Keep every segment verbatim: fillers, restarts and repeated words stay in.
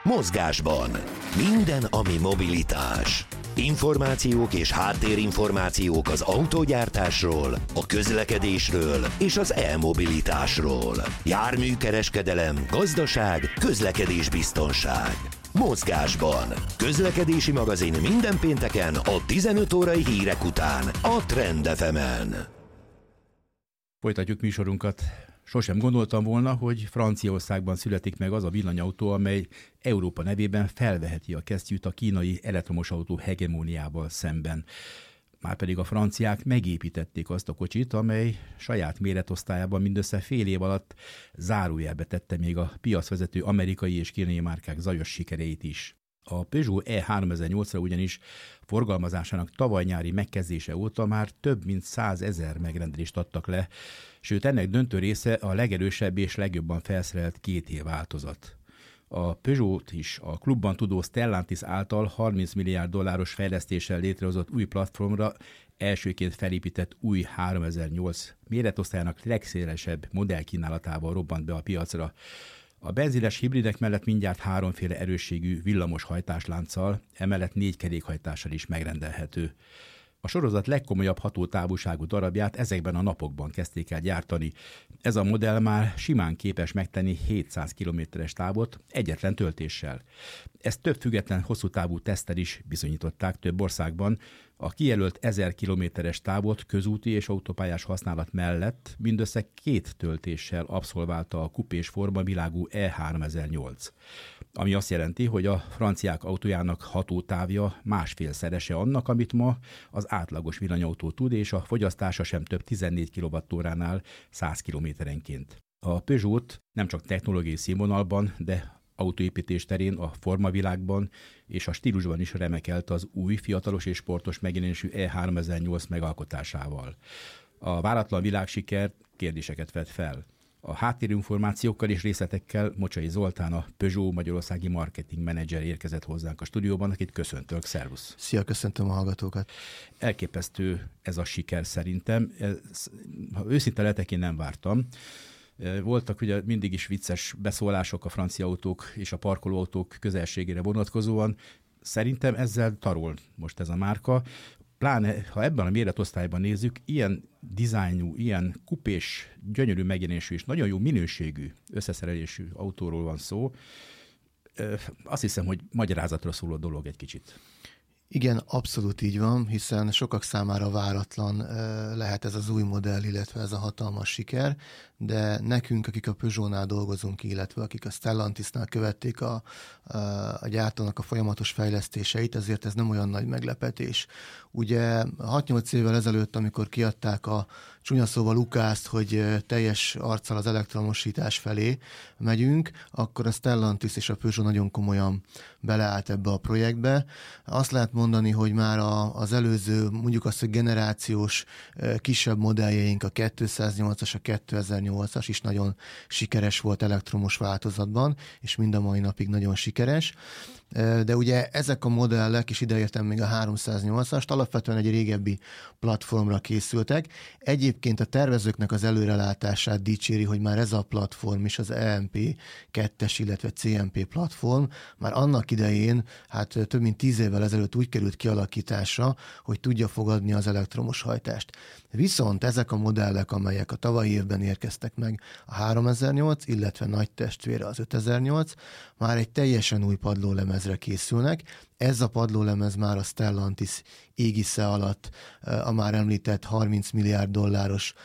Mozgásban. Minden, ami mobilitás. Információk és háttérinformációk az autógyártásról, a közlekedésről és az e-mobilitásról. Járműkereskedelem, gazdaság, közlekedésbiztonság. Mozgásban. Közlekedési magazin minden pénteken a tizenöt órai hírek után a Trend ef emen. Folytatjuk műsorunkat. Sosem gondoltam volna, hogy Franciaországban születik meg az a villanyautó, amely Európa nevében felveheti a kesztyűt a kínai elektromos autó hegemóniával szemben. Márpedig a franciák megépítették azt a kocsit, amely saját méretosztályában mindössze fél év alatt zárójelbe tette még a piacvezető amerikai és kínai márkák zajos sikereit is. A Peugeot E háromezer-nyolcra ugyanis forgalmazásának tavaly nyári megkezdése óta már több mint százezer megrendelést adtak le, sőt ennek döntő része a legerősebb és legjobban felszerelt két év változat. A Peugeot is a klubban tudó Stellantis által harminc milliárd dolláros fejlesztéssel létrehozott új platformra elsőként felépített új háromezer-nyolc méretosztályának legszélesebb modellkínálatával robbant be a piacra. A benzines hibridek mellett mindjárt háromféle erősségű villamos hajtáslánccal, emellett négy kerékhajtással is megrendelhető. A sorozat legkomolyabb hatótávolságú darabját ezekben a napokban kezdték el gyártani. Ez a modell már simán képes megtenni hétszáz kilométeres távot egyetlen töltéssel. Ezt több független hosszú távú teszttel is bizonyították több országban. A kijelölt ezer kilométeres távot közúti és autópályás használat mellett mindössze két töltéssel abszolválta a kupés formavilágú E háromezer-nyolc. Ami azt jelenti, hogy a franciák autójának hatótávja másfélszerese annak, amit ma az átlagos villanyautó tud, és a fogyasztása sem több tizennégy kilowattóránál száz kilométerenként. A Peugeot nem csak technológiai színvonalban, de autóépítés terén, a formavilágban és a stílusban is remekelt az új, fiatalos és sportos megjelenésű E háromezer-nyolc megalkotásával. A váratlan világsiker kérdéseket vet fel. A háttérinformációkkal és részletekkel Mocsai Zoltán, a Peugeot magyarországi marketing menedzser érkezett hozzánk a stúdióban, akit köszöntök. Szervusz! Szia, köszöntöm a hallgatókat! Elképesztő ez a siker szerintem. Ez, ha őszinte lehetek, én nem vártam. Voltak ugye mindig is vicces beszólások a francia autók és a parkolóautók közelségére vonatkozóan. Szerintem ezzel tarol most ez a márka. Pláne, ha ebben a méretosztályban nézzük, ilyen dizájnú, ilyen kupés, gyönyörű megjelenésű és nagyon jó minőségű összeszerelésű autóról van szó. Azt hiszem, hogy magyarázatra szóló dolog egy kicsit. Igen, abszolút így van, hiszen sokak számára váratlan lehet ez az új modell, illetve ez a hatalmas siker, de nekünk, akik a Peugeotnál dolgozunk, illetve akik a Stellantisnál követték a, a, a gyártónak a folyamatos fejlesztéseit, ezért ez nem olyan nagy meglepetés. Ugye hat-nyolc évvel ezelőtt, amikor kiadták a csúnya szóval Lukászt, hogy teljes arccal az elektromosítás felé megyünk, akkor a Stellantis és a Peugeot nagyon komolyan beleállt ebbe a projektbe. Azt lehet mondani, hogy már a, az előző, mondjuk azt, hogy generációs kisebb modelljeink, a kétszáznyolcas, a kétezer-nyolcas is nagyon sikeres volt elektromos változatban, és mind a mai napig nagyon sikeres. De ugye ezek a modellek, és ideértem még a háromszáznyolcast, alapvetően egy régebbi platformra készültek. Egyébként a tervezőknek az előrelátását dicséri, hogy már ez a platform is az E em pé kettes, illetve cé em pé platform már annak idején, hát több mint tíz évvel ezelőtt úgy került kialakításra, hogy tudja fogadni az elektromos hajtást. Viszont ezek a modellek, amelyek a tavalyi évben érkeztek meg, a háromezer-nyolc, illetve nagy testvére az ötezer-nyolc, már egy teljesen új padlólemezre készülnek. Ez a padlólemez már a Stellantis égisze alatt a már említett harminc milliárd dolláros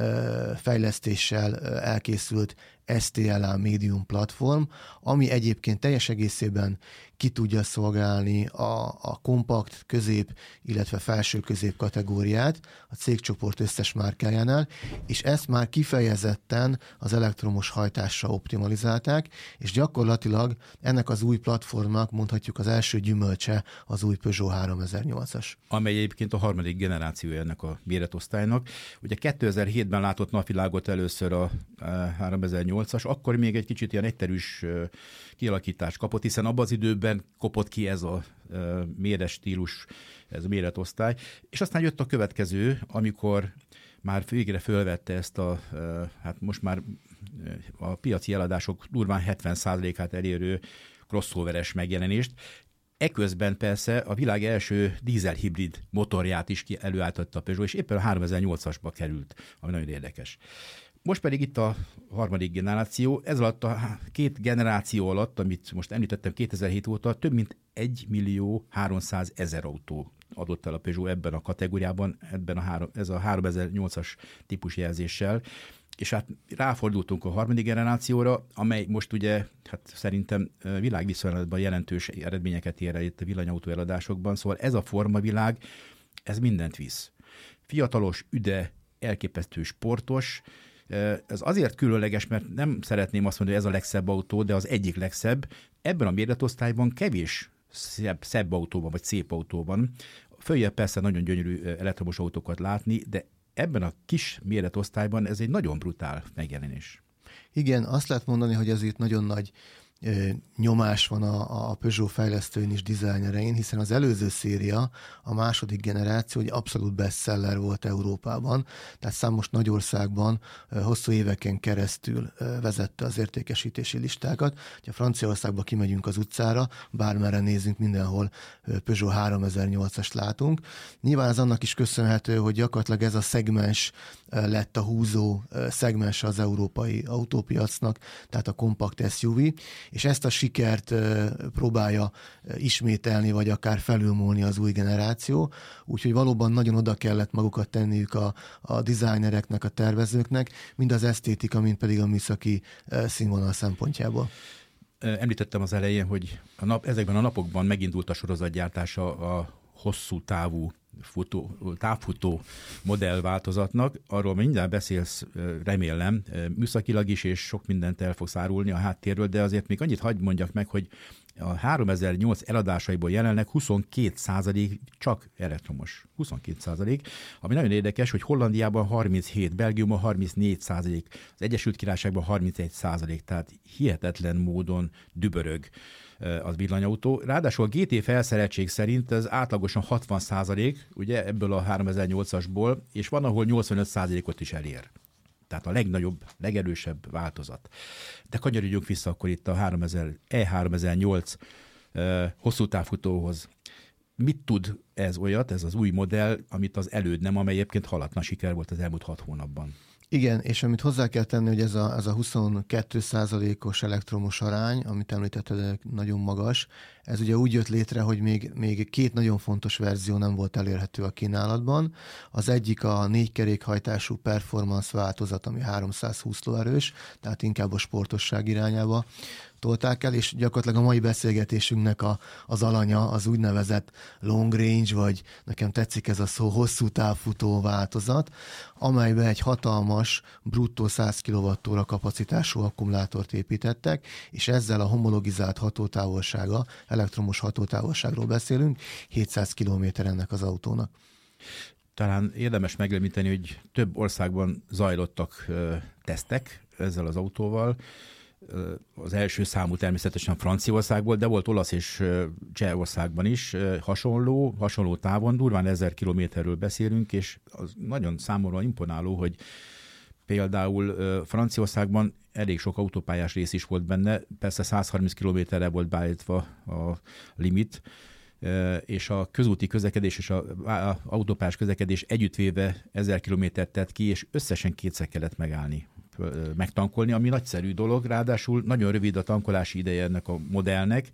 fejlesztéssel elkészült es té el á Medium platform, ami egyébként teljes egészében ki tudja szolgálni a, a kompakt, közép, illetve felső közép kategóriát a cégcsoport összes márkájánál, és ezt már kifejezetten az elektromos hajtásra optimalizálták, és gyakorlatilag ennek az új platformnak mondhatjuk az első gyümölcse az új Peugeot háromezer-nyolcas. Amely egyébként a harmadik generációja ennek a méretosztálynak. Ugye kétezer-hétben látott napvilágot először a háromezer-nyolcas, akkor még egy kicsit ilyen egyterűs kialakítást kapott, hiszen abban az időben kopott ki ez a méret stílus, ez a méretosztály, és aztán jött a következő, amikor már végre fölvette ezt a, hát most már a piaci eladások durván hetven százalékát elérő crossoveres megjelenést. Eközben persze a világ első dízelhibrid motorját is előállította a Peugeot, és éppen a háromezer-nyolcasba került, ami nagyon érdekes. Most pedig itt a harmadik generáció, ez alatt a két generáció alatt, amit most említettem kétezer-hét óta, több mint egy millió háromszázezer autó adott el a Peugeot ebben a kategóriában, ebben a három, ez a háromezer-nyolcas típusjelzéssel, és hát ráfordultunk a harmadik generációra, amely most ugye, hát szerintem világviszonylatban jelentős eredményeket ér el itt a villanyautó eladásokban, szóval ez a formavilág, ez mindent visz. Fiatalos, üde, elképesztő sportos. Ez azért különleges, mert nem szeretném azt mondani, hogy ez a legszebb autó, de az egyik legszebb. Ebben a méretosztályban kevés szebb, szebb autóban, vagy szép autóban. Följebb persze nagyon gyönyörű elektromos autókat látni, de ebben a kis méretosztályban ez egy nagyon brutál megjelenés. Igen, azt lehet mondani, hogy azért nagyon nagy nyomás van a, a Peugeot fejlesztőin és dizájnerein, hiszen az előző széria, a második generáció, egy abszolút bestseller volt Európában, tehát számos nagy országban hosszú éveken keresztül vezette az értékesítési listákat. Ha Franciaországba kimegyünk az utcára, bármerre nézünk, mindenhol Peugeot háromezer-nyolcast látunk. Nyilván az annak is köszönhető, hogy gyakorlatilag ez a szegmens lett a húzó szegmens az európai autópiacnak, tehát a kompakt es u vé, és ezt a sikert próbálja ismételni, vagy akár felülmúlni az új generáció, úgyhogy valóban nagyon oda kellett magukat tenniük a, a designereknek, a tervezőknek, mind az esztétika, mind pedig a műszaki színvonal szempontjából. Említettem az elején, hogy a nap, ezekben a napokban megindult a sorozatgyártása a hosszú távú futó, távfutó modellváltozatnak. Arról mindjárt beszélsz, remélem, műszakilag is, és sok mindent el fogsz árulni a háttérről, de azért még annyit hadd mondjak meg, hogy a háromezer-nyolc eladásaiból jelenleg huszonkét százalék csak elektromos. huszonkét százalék, ami nagyon érdekes, hogy Hollandiában harminchét, Belgiumban harmincnégy százalék, az Egyesült Királyságban harmincegy százalék, tehát hihetetlen módon dübörög az villanyautó. Ráadásul a gé té felszereltség szerint ez átlagosan hatvan százalék, ugye ebből a háromezer-nyolcasból, és van, ahol nyolcvanöt százalékot is elér. Tehát a legnagyobb, legerősebb változat. De kanyarodjunk vissza akkor itt a háromezer, E háromezer-nyolc uh, hosszú távfutóhoz. Mit tud ez olyat, ez az új modell, amit az előd nem, amely egyébként halatlan siker volt az elmúlt hat hónapban? Igen, és amit hozzá kell tenni, hogy ez a, ez a huszonkettő százalékos elektromos arány, amit említetted, nagyon magas, ez ugye úgy jött létre, hogy még, még két nagyon fontos verzió nem volt elérhető a kínálatban. Az egyik a négy kerékhajtású performance változat, ami háromszázhúsz lóerős, tehát inkább a sportosság irányába tolták el, és gyakorlatilag a mai beszélgetésünknek a, az alanya az úgynevezett long range, vagy nekem tetszik ez a szó, hosszú távfutó változat, amelybe egy hatalmas, bruttó száz kilovattóra kapacitású akkumulátort építettek, és ezzel a homologizált hatótávolsága, elektromos hatótávolságról beszélünk, hétszáz kilométer ennek az autónak. Talán érdemes megemlíteni, hogy több országban zajlottak ö, tesztek ezzel az autóval. Az első számú természetesen Franciaországból, de volt olasz és Csehországban is hasonló, hasonló távon, durván ezer kilométerről beszélünk, és az nagyon számomra imponáló, hogy például Franciaországban elég sok autópályás rész is volt benne, persze száz harminc kilométerre volt beállítva a limit, és a közúti közlekedés és az autópályás közlekedés együttvéve ezer kilométert tett ki, és összesen kétszer kellett megállni, megtankolni, ami nagyszerű dolog, ráadásul nagyon rövid a tankolási ideje ennek a modellnek.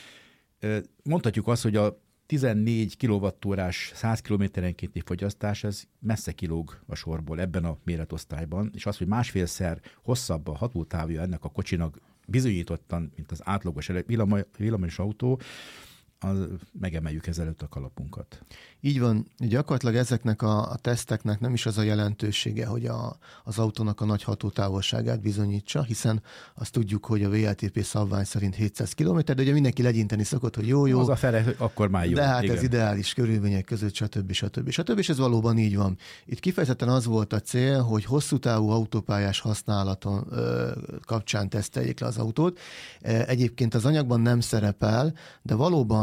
Mondhatjuk azt, hogy a tizennégy kilowattórás száz kilométerenkénti fogyasztás, ez messze kilóg a sorból ebben a méretosztályban, és az, hogy másfélszer hosszabb a hatótávja ennek a kocsinak bizonyítottan, mint az átlagos villamos autó, az, megemeljük ezelőtt a kalapunkat. Így van, gyakorlatilag ezeknek a, a teszteknek nem is az a jelentősége, hogy a, az autónak a nagy hatótávolságát bizonyítsa, hiszen azt tudjuk, hogy a vé el té pé szabvány szerint hétszáz kilométer, de ugye mindenki legyinteni szokott, hogy jó, jó. Az a fele, akkor már jó. De hát igen. Ez ideális körülmények között, stb. stb. stb. És ez valóban így van. Itt kifejezetten az volt a cél, hogy hosszú távú autópályás használaton ö, kapcsán teszteljék le az autót. Egyébként az anyagban nem szerepel, de valóban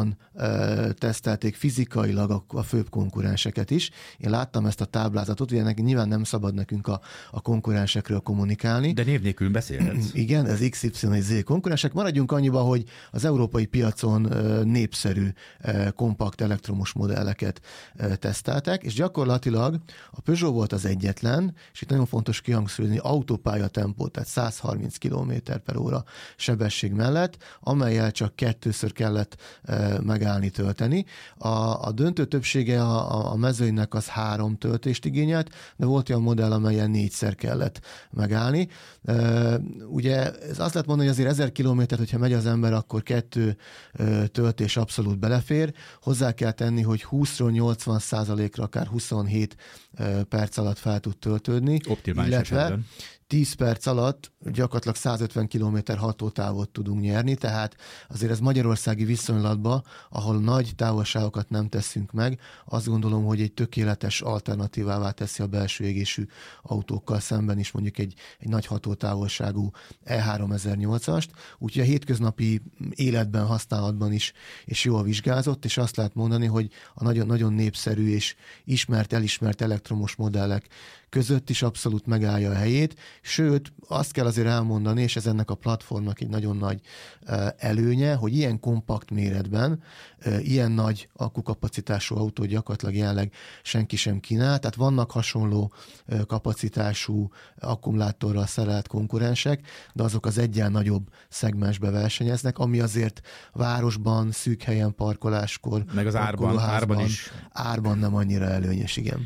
jobban uh, tesztelték fizikailag a, a főbb konkurenseket is. Én láttam ezt a táblázatot, ugye nyilván nem szabad nekünk a, a konkurensekről kommunikálni. De név nélkül beszélhetsz. Igen, ez iksz ipszilon és Z konkurensek. Maradjunk annyiba, hogy az európai piacon uh, népszerű uh, kompakt elektromos modelleket uh, teszteltek, és gyakorlatilag a Peugeot volt az egyetlen, és itt nagyon fontos kihangsúlyozni, autópályatempó, tehát száz harminc kilométer per óra sebesség mellett, amellyel csak kettőször kellett e, megállni, tölteni. A, a döntő többsége a, a mezőnynek az három töltést igényelt, de volt olyan modell, amelyen négyszer kellett megállni. E, ugye ez azt lehet mondani, hogy azért ezer kilométert, hogyha megy az ember, akkor kettő e, töltés abszolút belefér. Hozzá kell tenni, hogy húszról nyolcvan százalékra akár huszonhét e, perc alatt fel tud töltődni. Optimális esetben. tíz perc alatt gyakorlatilag száz ötven kilométer hatótávot tudunk nyerni, tehát azért ez magyarországi viszonylatban, ahol nagy távolságokat nem teszünk meg, azt gondolom, hogy egy tökéletes alternatívává teszi a belső égésű autókkal szemben is mondjuk egy, egy nagy hatótávolságú E három ezernyolcast, úgyhogy a hétköznapi életben, használatban is és jól vizsgázott, és azt lehet mondani, hogy a nagyon, nagyon népszerű és ismert, elismert elektromos modellek között is abszolút megállja a helyét, sőt, azt kell azért elmondani, és ez ennek a platformnak egy nagyon nagy előnye, hogy ilyen kompakt méretben, ilyen nagy akkukapacitású autó gyakorlatilag jelenleg senki sem kínál, tehát vannak hasonló kapacitású akkumulátorral szerelt konkurensek, de azok az egyen nagyobb szegmensbe versenyeznek, ami azért városban, szűk helyen parkoláskor, meg az árban, árban is. Árban nem annyira előnyös, igen.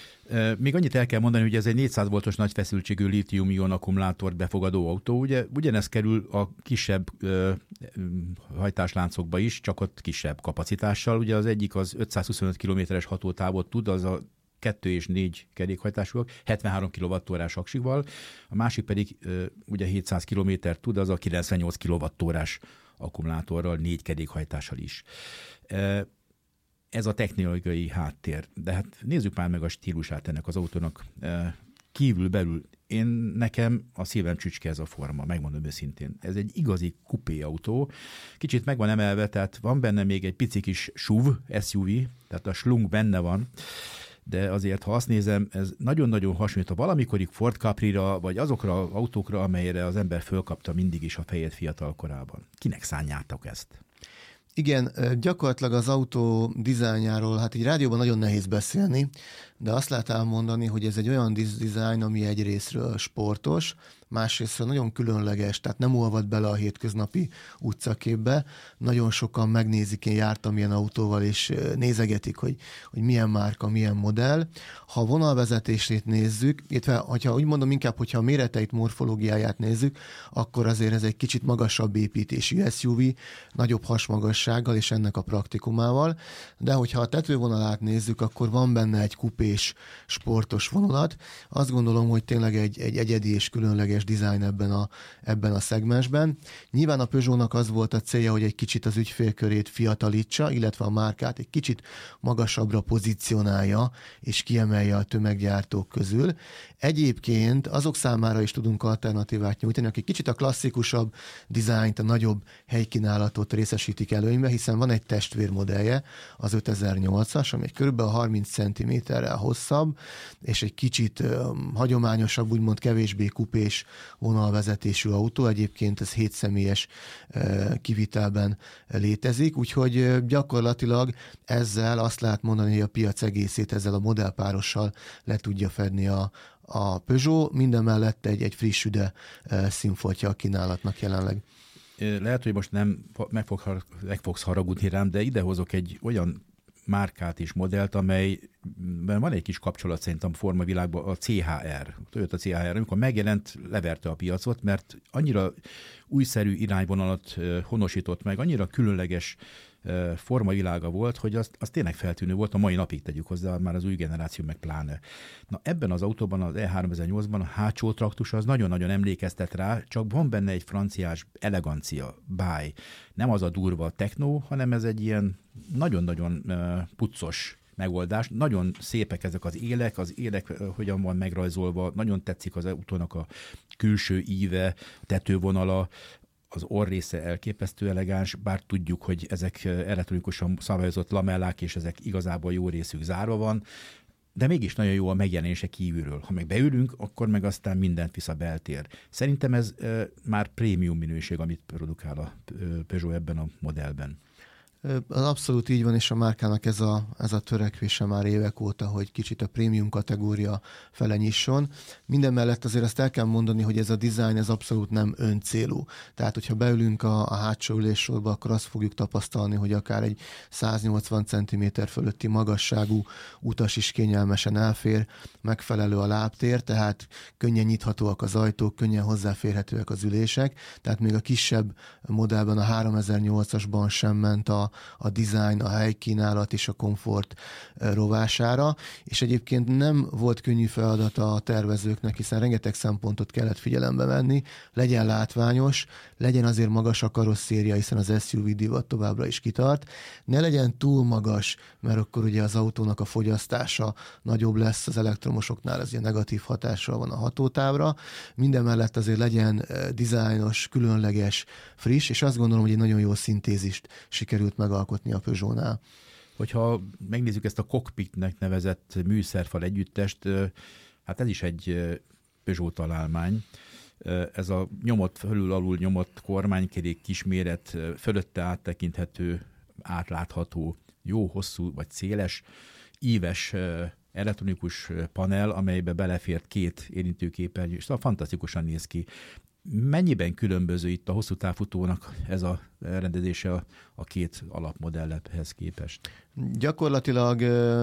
Még annyit el kell mondani, hogy ez egy négyszáz voltos nagy feszültségű lítium-ion akkumulátort befogadó autó. Ugye ugyanez kerül a kisebb ö, hajtásláncokba is, csak ott kisebb kapacitással. Ugye az egyik az ötszázhuszonöt kilométeres hatótávot tud, az a kettő és négy kerékhajtásúak, hetvenhárom kilowattórás aksival, a másik pedig ö, ugye hétszáz kilométert tud, az a kilencvennyolc kilowattórás akkumulátorral, négy kerékhajtással is. E, Ez a technológiai háttér. De hát nézzük már meg a stílusát ennek az autónak. Kívül-belül én nekem a szívem csücske ez a forma, megmondom őszintén. Ez egy igazi kupé autó. Kicsit meg van emelve, tehát van benne még egy pici kis es u vé, es u vé, tehát a slung benne van, de azért, ha azt nézem, ez nagyon-nagyon hasonlít a valamikorig Ford Capri-ra, vagy azokra az autókra, amelyre az ember fölkapta mindig is a fejét fiatal korában. Kinek szánjátok ezt? Igen, gyakorlatilag az autó dizájnjáról, hát így rádióban nagyon nehéz beszélni, de azt lehet elmondani, hogy ez egy olyan dizájn, ami egyrészről sportos, másrésztről nagyon különleges, tehát nem olvad bele a hétköznapi utcaképbe. Nagyon sokan megnézik, én jártam ilyen autóval, és nézegetik, hogy, hogy milyen márka, milyen modell. Ha a vonalvezetését nézzük, illetve hogyha úgy mondom inkább, hogyha a méreteit, morfológiáját nézzük, akkor azért ez egy kicsit magasabb építésű es u vé, nagyobb hasmagassággal és ennek a praktikumával, de hogyha a tetővonalát nézzük, akkor van benne egy kupés, sportos vonulat. Azt gondolom, hogy tényleg egy, egy egyedi és különleges dizájn ebben a, ebben a szegmensben. Nyilván a Peugeotnak az volt a célja, hogy egy kicsit az ügyfélkörét fiatalítsa, illetve a márkát egy kicsit magasabbra pozícionálja, és kiemelje a tömeggyártók közül. Egyébként azok számára is tudunk alternatívát nyújtani, akik kicsit a klasszikusabb dizájnt, a nagyobb helykínálatot részesítik előnybe, hiszen van egy testvérmodellje, az ötezer-nyolcas, ami kb. harminc centiméterrel hosszabb, és egy kicsit um, hagyományosabb, úgymond kevésbé kupés vonalvezetésű autó. Egyébként ez hét személyes uh, kivitelben létezik, úgyhogy uh, gyakorlatilag ezzel azt lehet mondani, hogy a piac egészét ezzel a modellpárossal le tudja fedni a a Peugeot, minden mellett egy, egy friss, üde színfoltja a kínálatnak jelenleg. Lehet, hogy most nem meg, fog, meg fogsz haragudni rám, de idehozok egy olyan márkát és modellt, amelyben van egy kis kapcsolat szerintem a formavilágban, a cé há er, a Toyota cé há er, amikor megjelent, leverte a piacot, mert annyira újszerű irányvonalat honosított meg, annyira különleges formavilága volt, hogy az, az tényleg feltűnő volt, a mai napig tegyük hozzá, már az új generáció meg pláne. Na ebben az autóban, az E három ezernyolcban a hátsó traktus az nagyon-nagyon emlékeztet rá, csak van benne egy franciás elegancia, báj. Nem az a durva techno, hanem ez egy ilyen nagyon-nagyon uh, puccos megoldás. Nagyon szépek ezek az élek, az élek uh, hogyan van megrajzolva, nagyon tetszik az autónak a külső íve, a tetővonala, az orrésze elképesztő elegáns, bár tudjuk, hogy ezek elektronikusan szabályozott lamellák, és ezek igazából jó részük zárva van, de mégis nagyon jó a megjelenése kívülről. Ha meg beülünk, akkor meg aztán mindent visz a beltér. Szerintem ez e, már prémium minőség, amit produkál a Peugeot ebben a modellben. Abszolút így van, és a márkának ez a, ez a törekvése már évek óta, hogy kicsit a prémium kategória fele nyisson. Minden mellett azért azt el kell mondani, hogy ez a design ez abszolút nem öncélú. Tehát, hogyha beülünk a, a hátsó üléssorba, akkor azt fogjuk tapasztalni, hogy akár egy száznyolcvan centiméter fölötti magasságú utas is kényelmesen elfér, megfelelő a lábtér, tehát könnyen nyithatóak az ajtók, könnyen hozzáférhetőek az ülések, tehát még a kisebb modellben, a háromezer-nyolcasban sem ment a a design, a helykínálat és a komfort rovására, és egyébként nem volt könnyű feladata a tervezőknek, hiszen rengeteg szempontot kellett figyelembe venni, legyen látványos, legyen azért magas a karosszéria, hiszen az es u vé divat továbbra is kitart, ne legyen túl magas, mert akkor ugye az autónak a fogyasztása nagyobb lesz, az elektromosoknál ez ugye negatív hatással van a hatótávra, minden mellett azért legyen dizájnos, különleges, friss, és azt gondolom, hogy egy nagyon jó szintézist sikerült megalkotni a Peugeotnál. Hogyha megnézzük ezt a cockpitnek nevezett műszerfal együttest, hát ez is egy Peugeot találmány. Ez a nyomott, fölül-alul nyomott kormánykerék kisméret, fölötte áttekinthető, átlátható, jó, hosszú vagy széles, íves elektronikus panel, amelybe belefért két érintőképernyő, és szóval fantasztikusan néz ki. Mennyiben különböző itt a hosszú távfutónak ez a rendezése a, a két alapmodellhez képest? Gyakorlatilag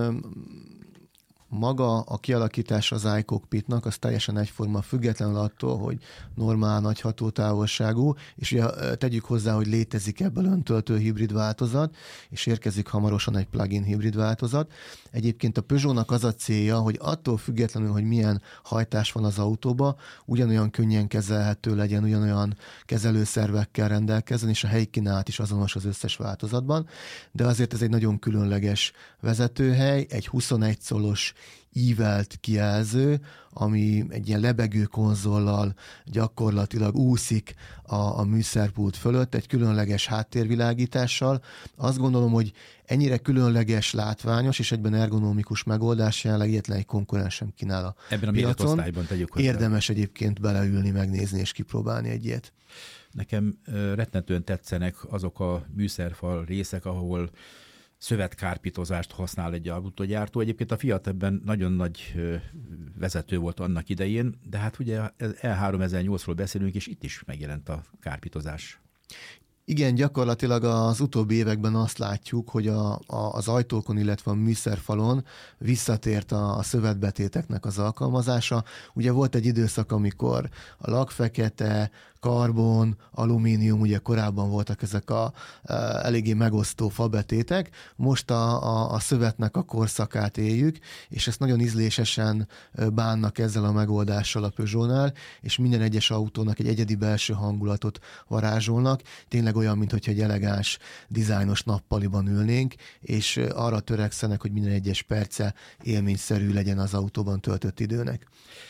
maga a kialakítás az iCockpitnak, az teljesen egyforma, függetlenül attól, hogy normál nagy hatótávolságú, és ugye tegyük hozzá, hogy létezik ebből öntöltő hibrid változat, és érkezik hamarosan egy plug-in hibrid változat. Egyébként a Peugeotnak az a célja, hogy attól függetlenül, hogy milyen hajtás van az autóba, ugyanolyan könnyen kezelhető legyen, ugyanolyan kezelőszervekkel rendelkezzen, és a helyi kínálat is azonos az összes változatban, de azért ez egy nagyon különleges vezetőhely, egy huszonegy colos ívelt kijelző, ami egy ilyen lebegő konzollal gyakorlatilag úszik a, a műszerpult fölött, egy különleges háttérvilágítással. Azt gondolom, hogy ennyire különleges, látványos és egyben ergonomikus megoldás jelenleg egyetlen egy konkurens sem kínál a Ebben a piacon. tegyük hozzá. Érdemes egyébként beleülni, megnézni és kipróbálni egy ilyet. Nekem rettentően tetszenek azok a műszerfal részek, ahol szövetkárpítozást használ egy autógyártó. Egyébként a Fiat ebben nagyon nagy vezető volt annak idején, de hát ugye E háromezer-nyolcról beszélünk, és itt is megjelent a kárpítozás. Igen, gyakorlatilag az utóbbi években azt látjuk, hogy a, a, az ajtókon, illetve a műszerfalon visszatért a, a szövetbetéteknek az alkalmazása. Ugye volt egy időszak, amikor a lakfekete, karbon, alumínium, ugye korábban voltak ezek a, a eléggé megosztó fabetétek, most a, a, a szövetnek a korszakát éljük, és ezt nagyon ízlésesen bánnak ezzel a megoldással a Peugeotnál, és minden egyes autónak egy egyedi belső hangulatot varázsolnak, tényleg olyan, mintha egy elegáns, dizájnos nappaliban ülnénk, és arra törekszenek, hogy minden egyes perce élményszerű legyen az autóban töltött időnek.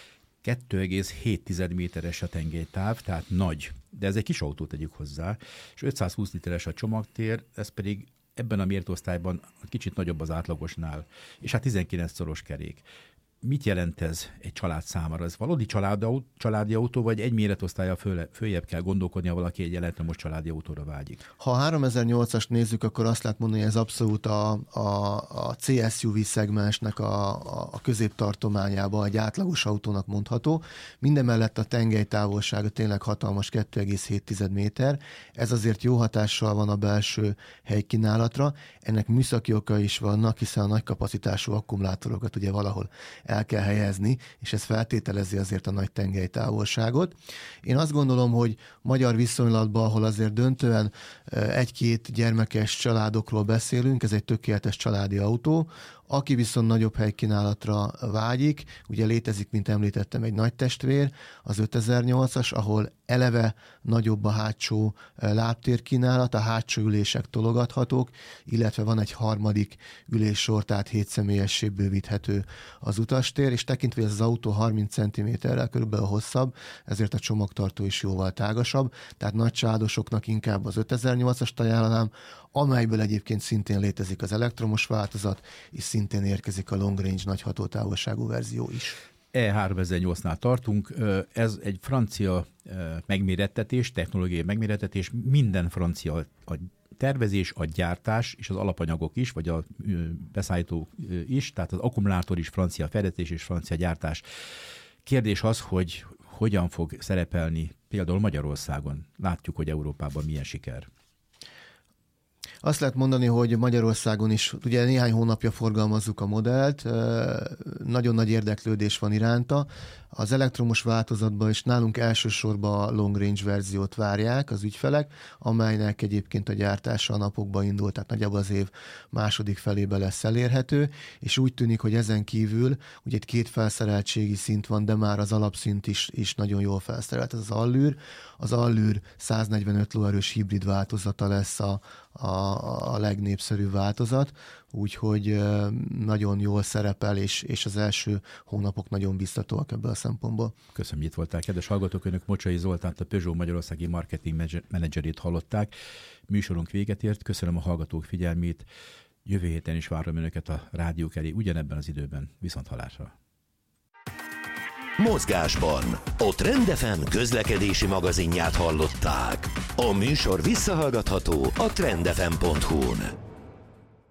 kettő egész hét méteres a tengelytáv, tehát nagy, de ez egy kis autó, tegyük hozzá, és ötszázhúsz literes a csomagtér, ez pedig ebben a mértosztályban kicsit nagyobb az átlagosnál, és hát tizenkilenc szoros kerék. Mit jelent ez egy család számára? Ez valódi családi, családi autó, vagy egy méretosztálya föl, följebb kell gondolkodni, ha valaki egy elektromos családi autóra vágyik? Ha a háromezer-nyolcast nézzük, akkor azt lehet mondani, hogy ez abszolút a, a, a cé es u vé szegmensnek a, a, a középtartományába egy átlagos autónak mondható. Mindemellett a tengelytávolsága tényleg hatalmas, kettő egész hét méter. Ez azért jó hatással van a belső helykínálatra. Ennek műszaki okai is vannak, hiszen a nagy kapacitású akkumulátorokat ugye valahol el kell helyezni, és ez feltételezi azért a nagy tengelytávolságot. Én azt gondolom, hogy magyar viszonylatban, ahol azért döntően egy-két gyermekes családokról beszélünk, ez egy tökéletes családi autó, Aki viszont nagyobb helykínálatra vágyik, ugye létezik, mint említettem, egy nagy testvér, az ötezer-nyolcas, ahol eleve nagyobb a hátsó lábtérkínálat, a hátsó ülések tologathatók, illetve van egy harmadik üléssor, tehát hét személyessé bővíthető az utastér, és tekintve, hogy az autó harminc centiméterrel körülbelül hosszabb, ezért a csomagtartó is jóval tágasabb, tehát nagy családosoknak inkább az ötezer-nyolcast ajánlanám, amelyből egyébként szintén létezik az elektromos változat, és szintén érkezik a long range nagy hatótávolságú verzió is. E háromezer-nyolcnál tartunk, ez egy francia megmérettetés, technológiai megmérettetés, minden francia a tervezés, a gyártás és az alapanyagok is, vagy a beszállító is, tehát az akkumulátor is francia fejlesztés és francia gyártás. Kérdés az, hogy hogyan fog szerepelni például Magyarországon. Látjuk, hogy Európában milyen siker. Azt lehet mondani, hogy Magyarországon is, ugye néhány hónapja forgalmazzuk a modellt, nagyon nagy érdeklődés van iránta. Az elektromos változatban is nálunk elsősorban a long range verziót várják az ügyfelek, amelynek egyébként a gyártása a napokban indult, tehát nagyjából az év második felébe lesz elérhető, és úgy tűnik, hogy ezen kívül ugye egy két felszereltségi szint van, de már az alapszint is, is nagyon jól felszerelt, ez az Allure. Az Allure száznegyvenöt lóerős hibrid változata lesz a, a, a legnépszerűbb változat, úgyhogy nagyon jól szerepel, és, és az első hónapok nagyon biztatóak ebből a szempontból. Köszönöm, hogy itt voltál. Kedves hallgatók, önök Mocsai Zoltánt, a Peugeot Magyarországi Marketing Menedzserét hallották. Műsorunk véget ért. Köszönöm a hallgatók figyelmét. Jövő héten is várom önöket a rádiók elé, ugyanebben az időben. Viszont hallásra. Mozgásban a Trend ef em közlekedési magazinját hallották. A műsor visszahallgatható a trend ef em pont hu-n.